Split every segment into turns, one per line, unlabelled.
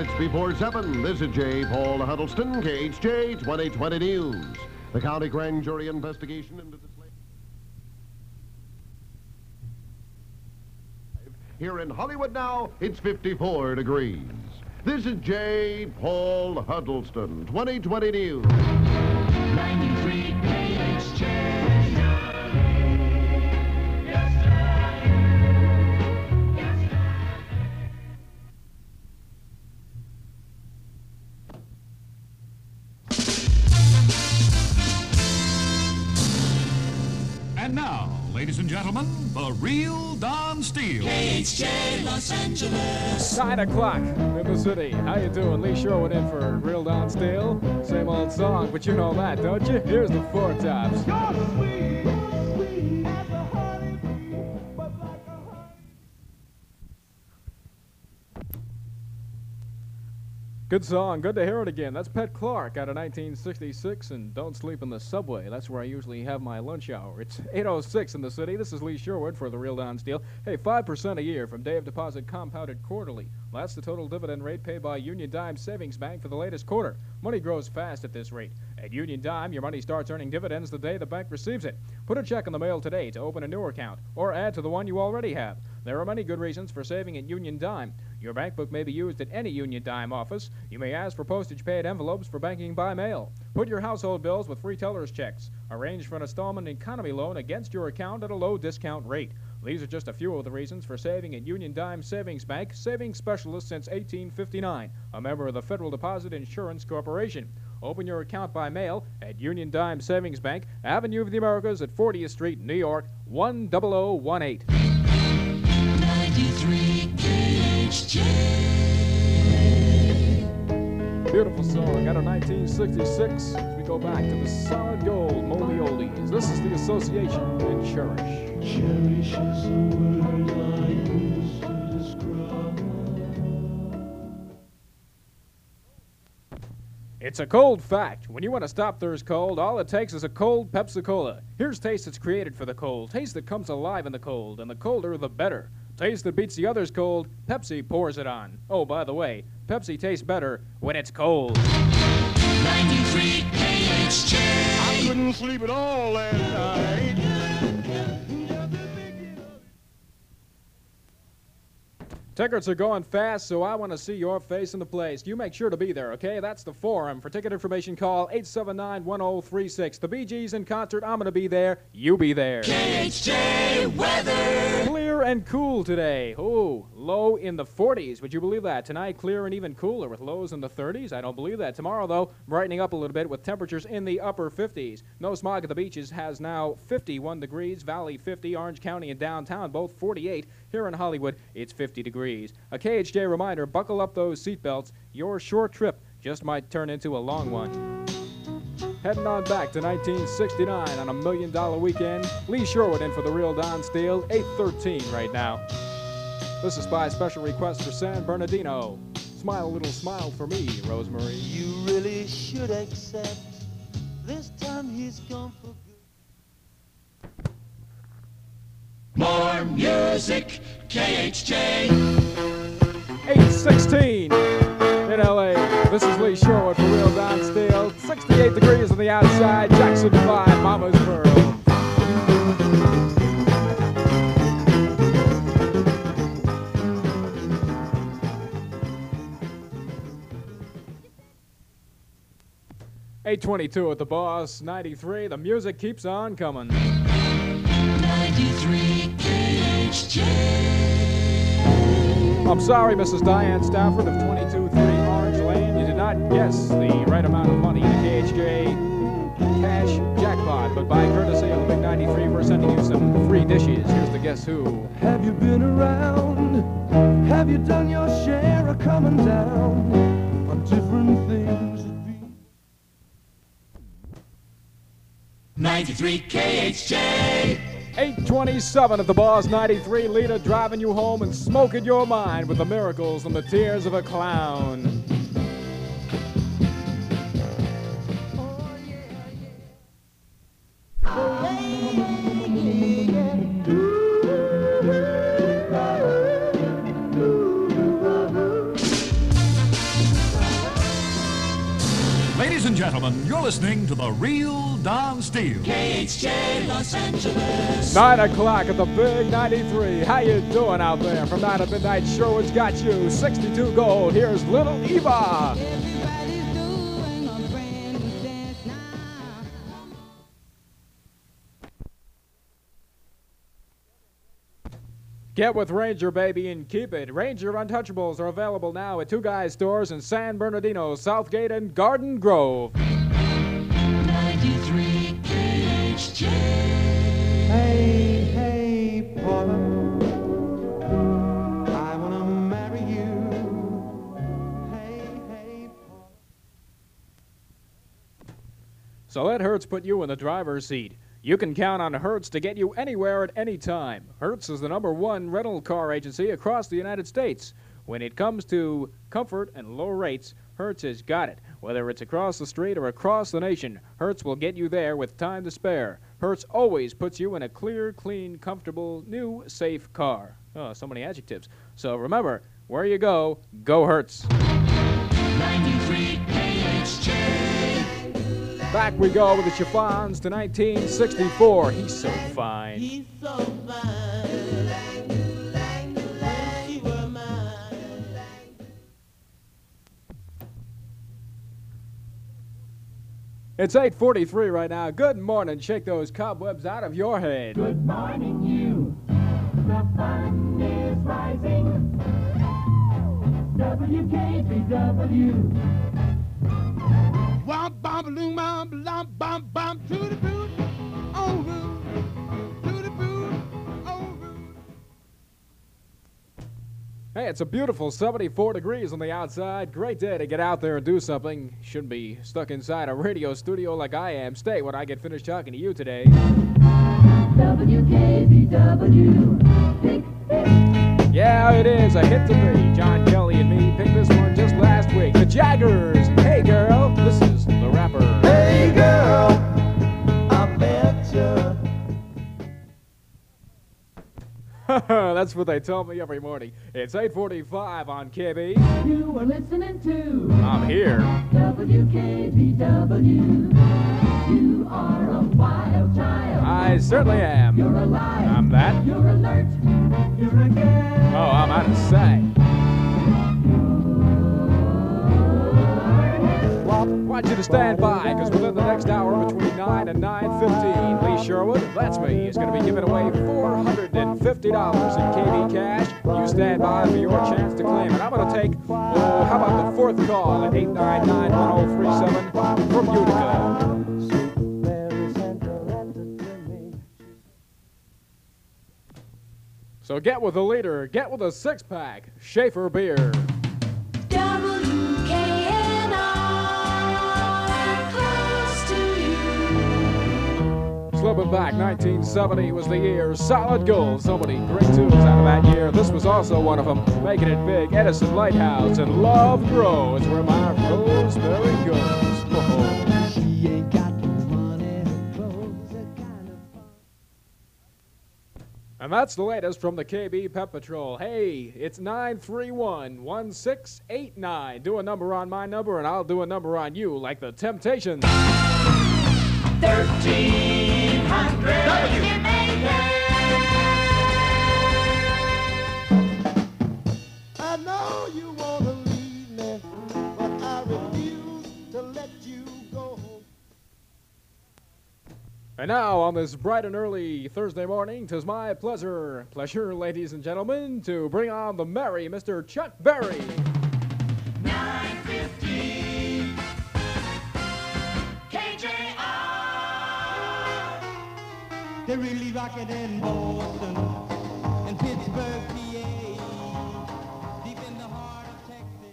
minutes before 7. This is J. Paul Huddleston, KHJ 2020 News. The county grand jury investigation into the slave. Here in Hollywood now, it's 54 degrees. This is J. Paul Huddleston, 2020 News.
93 KHJ.
And now, ladies and gentlemen, the real Don Steele.
KHJ Los Angeles.
9 o'clock in the city. How you doing? Lee Sherwood in for Real Don Steele. Same old song, but you know that, don't you? Here's the Four Tops. Good song. Good to hear it again. That's Pet Clark out of 1966 and Don't Sleep in the Subway. That's where I usually have my lunch hour. It's 8:06 in the city. This is Lee Sherwood for the Real Don Steele. Hey, 5% a year from Dave Deposit compounded quarterly. Well, that's the total dividend rate paid by Union Dime Savings Bank for the latest quarter. Money grows fast at this rate. At Union Dime, your money starts earning dividends the day the bank receives it. Put a check in the mail today to open a new account or add to the one you already have. There are many good reasons for saving at Union Dime. Your bank book may be used at any Union Dime office. You may ask for postage-paid envelopes for banking by mail. Put your household bills with free teller's checks. Arrange for an installment economy loan against your account at a low discount rate. These are just a few of the reasons for saving at Union Dime Savings Bank, savings specialist since 1859, a member of the Federal Deposit Insurance Corporation. Open your account by mail at Union Dime Savings Bank, Avenue of the Americas at 40th Street, New York, 10018.
93 KHJ.
Beautiful song out of 1966 as we go back to the solid gold moldy oldies. This is the Association in Cherish.
Cherish is a word I use to describe.
It's a cold fact. When you want to stop thirst cold, all it takes is a cold Pepsi-Cola. Here's taste that's created for the cold. Taste that comes alive in the cold, and the colder, the better. Taste that beats the others cold, Pepsi pours it on. Oh, by the way, Pepsi tastes better when it's cold.
93 KHJ.
I couldn't sleep at all last night.
Tickets are going fast, so I want to see your face in the place. You make sure to be there, okay? That's the Forum. For ticket information, call 879-1036. The Bee Gees in concert. I'm going to be there. You be there.
KHJ weather.
Clear and cool today. Oh, low in the 40s. Would you believe that? Tonight, clear and even cooler with lows in the 30s. I don't believe that. Tomorrow, though, brightening up a little bit with temperatures in the upper 50s. No smog at the beaches has now 51 degrees. Valley 50, Orange County and downtown both 48. Here in Hollywood, it's 50 degrees. A KHJ reminder, buckle up those seatbelts. Your short trip just might turn into a long one. Heading on back to 1969 on $1 Million weekend. Lee Sherwood in for the Real Don Steele, 8:13 right now. This is by special request for San Bernardino. Smile a little smile for me, Rosemary.
You really should accept this time he's gone for good.
More music. KHJ.
8:16 in LA. This is Lee Sherwood for Real Don Steele. 68 degrees on the outside. Jackson 5, Mama's Pearl. $8:22 at the Boss. 93. The music keeps on coming.
93 KHJ.
I'm sorry, Mrs. Diane Stafford of 2230 Orange Lane. You did not guess the right amount of money in the KHJ cash jackpot, but by courtesy of the Big 93, we're sending you some free dishes. Here's the Guess Who.
Have you been around? Have you done your share of coming down on different things that be?
93 KHJ.
8:27 at the Boss. 93. Lita driving you home and smoking your mind with the miracles and the tears of a clown.
Ladies and gentlemen, you're listening to the real Don Steele.
KHJ Los Angeles.
9 o'clock at the Big 93. How you doing out there? From 9 to midnight, Sherwood's got you. 62 gold. Here's Little Eva.
Everybody's doing a brand new dance now.
Get with Ranger, baby, and keep it. Ranger Untouchables are available now at Two Guys stores in San Bernardino, Southgate, and Garden Grove.
93 KHJ.
Hey, hey, Paula, I wanna marry you. Hey, hey, Paula.
So let Hertz put you in the driver's seat. You can count on Hertz to get you anywhere at any time. Hertz is the #1 rental car agency across the United States. When it comes to comfort and low rates, Hertz has got it. Whether it's across the street or across the nation, Hertz will get you there with time to spare. Hertz always puts you in a clear, clean, comfortable, new, safe car. Oh, so many adjectives. So remember, where you go, go Hertz.
93 KHJ.
Back we go with the Chiffons to 1964. He's so fine.
He's so fine. Wish he were mine.
It's 8:43 right now. Good morning. Shake those cobwebs out of your head.
Good morning, you. The fun is rising. WKBW.
Womp bom balloon bom bom bom bom to the boot, on route, to the boot, on route.
Hey, it's a beautiful 74 degrees on the outside. Great day to get out there and do something. Shouldn't be stuck inside a radio studio like I am. Stay when I get finished talking to you today.
WKBW. Pick it.
Yeah, it is a hit to me. John Kelly and me picked this one just last week. The Jaggers. Hey, girl. This is the rapper.
Hey girl, I met you.
That's what they tell me every morning. It's 8:45 on KB.
You are listening to
I'm here.
WKBW. You are a wild child.
I certainly am.
You're alive.
I'm that.
You're alert. You're a girl.
Oh, I'm out of sight. Want you to stand by, because within the next hour, between 9 and 9:15, Lee Sherwood, that's me, is going to be giving away $450 in KB cash. You stand by for your chance to claim it. I'm going to take, how about the fourth call at 899-1037 from Utica. So get with the leader, get with a six-pack, Schaefer beer.
WKNR, close to you.
Slipping back, 1970 was the year. Solid gold. So many great tunes out of that year. This was also one of them. Making it big, Edison Lighthouse and Love Grows, where my rosemary goes. Oh.
She ain't got no money, her clothes are kind of fun.
And that's the latest from the KB Pep Patrol. Hey, it's 931-1689. Do a number on my number, and I'll do a number on you, like the Temptations.
1300
I know you wanna leave me, but I refuse to let you go.
And now, on this bright and early Thursday morning, 'tis my pleasure, ladies and gentlemen, to bring on the merry Mr. Chuck Berry.
950 KJR.
They really rock it in Boston and Pittsburgh, PA, deep in the heart of Texas.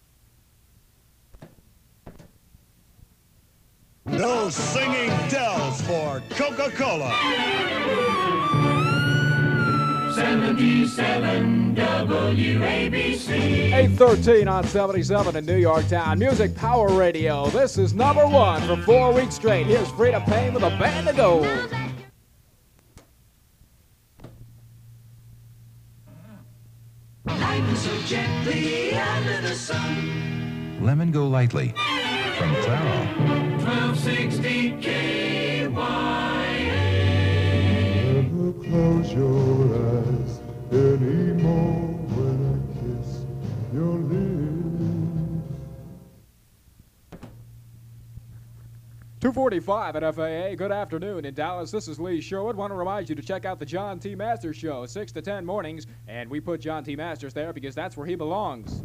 No singing dells for Coca-Cola.
77 WABC.
8:13 on 77 in New York Town. Music Power Radio. This is number one for 4 weeks straight. Here's Frida Payne with a band of gold.
Life is so gently under the sun.
Lemon Go Lightly.
from Claro.
1260 KYA.
Never close your eyes anymore when I kiss your lips.
2:45 at FAA. Good afternoon in Dallas. This is Lee Sherwood. Want to remind you to check out the John T. Masters Show, 6 to 10 mornings. And we put John T. Masters there because that's where he belongs.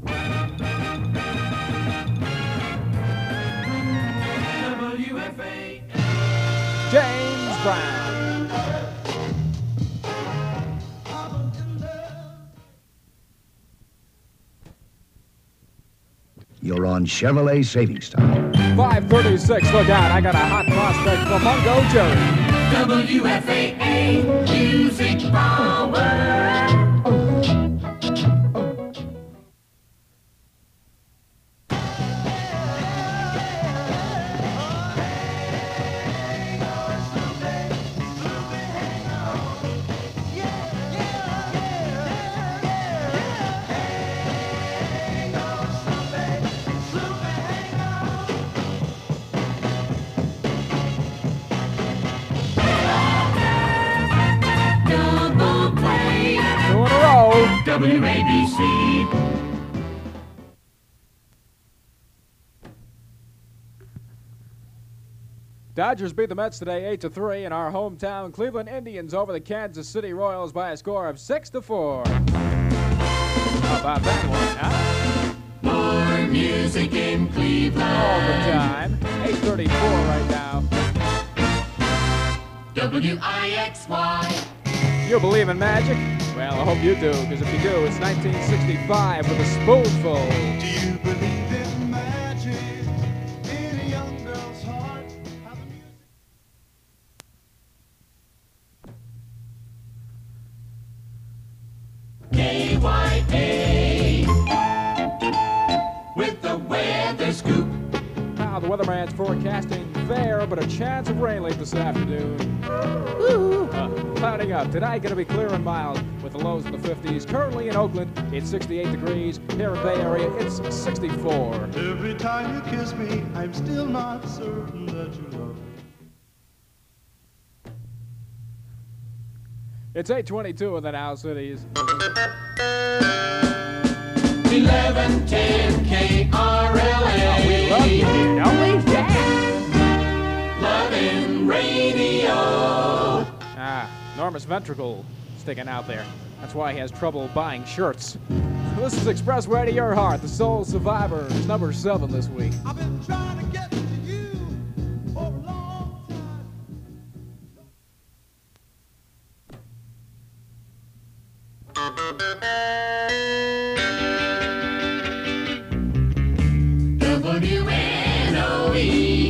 WFA.
James Brown.
You're on Chevrolet Savings Time.
5:36. Look out. I got a hot prospect for Mungo Jerry.
WFAA. Music Power. WABC.
Dodgers beat the Mets today 8-3, and our hometown Cleveland Indians over the Kansas City Royals by a score of 6-4. How about that one, huh?
More music in Cleveland.
All the time. 8:34 right now.
WIXY.
You believe in magic? Well, I hope you do, because if you do, it's 1965 with a spoonful.
Do you believe in magic in a young girl's heart? How the music...
KYA. With the weather scoop.
Now, the weatherman's forecasting fair, but a chance of rain late this afternoon. Clouding up. Tonight, going to be clear and mild with the lows in the 50s. Currently in Oakland, it's 68 degrees. Here in Bay Area, it's 64.
Every time you kiss me, I'm still not certain that you love me.
It's 8:22 in the Now Cities.
1110 KRLA.
We love you here, don't we? Yeah.
Lovin' Radio.
Enormous ventricle sticking out there. That's why he has trouble buying shirts. This is Expressway to Your Heart, the Soul Survivors, number 7 this week.
I've been trying to get to you for a long
WNOE.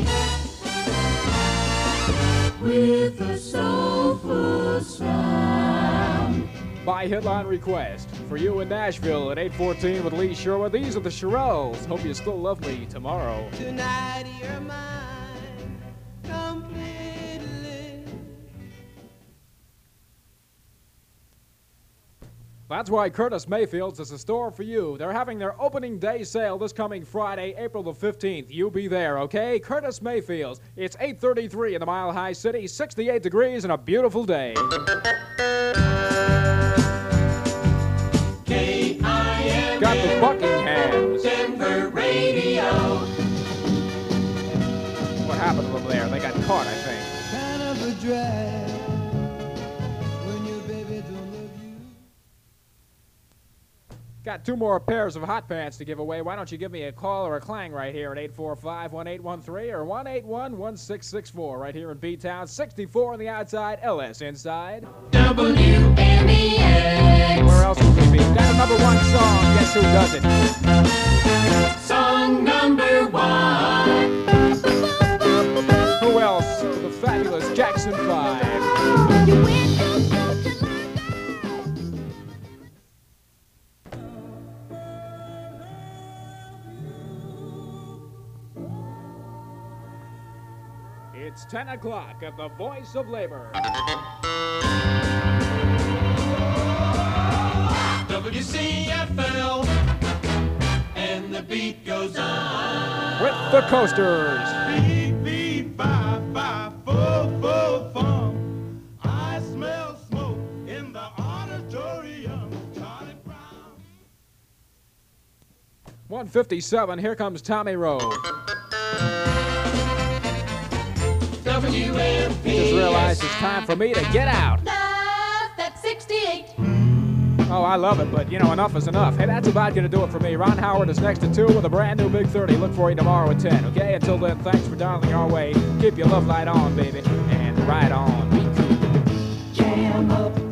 With a soulful sound.
By headline request, for you in Nashville at 8:14 with Lee Sherwood, these are the Shirelles. Hope you still love me tomorrow.
Tonight you're mine completely.
That's why Curtis Mayfield's is a store for you. They're having their opening day sale this coming Friday, April the 15th. You be there, okay? Curtis Mayfield's. It's 8:33 in the Mile High City, 68 degrees and a beautiful day.
KIM.
Got the Buckinghams.
Denver Radio.
What happened to them there? They got caught, I think.
Kind of a drag when your baby don't love you.
Got 2 more pairs of hot pants to give away. Why don't you give me a call or a clang right here at 845-1813 or 181-1664 right here in B-Town. 64 on the outside, LS inside.
WNEX.
Where else would we be? Got a number 1 song. Guess who does it?
Song number 1.
Who else? The fabulous Jackson 5. It's 10 o'clock at the Voice of Labor.
WCFL and the beat goes on.
With the Coasters.
Beep, beep, bye, bye, full, full fun. I smell smoke in the auditorium. Charlie Brown.
157, here comes Tommy Rowe.
WMP.
Just realized it's time for me to get out.
Love that 68.
Oh, I love it, but, you know, enough is enough. Hey, that's about going to do it for me. Ron Howard is next to 2 with a brand new Big 30. Look for you tomorrow at 10, okay? Until then, thanks for dialing our way. Keep your love light on, baby, and ride on. Be cool.
Jam up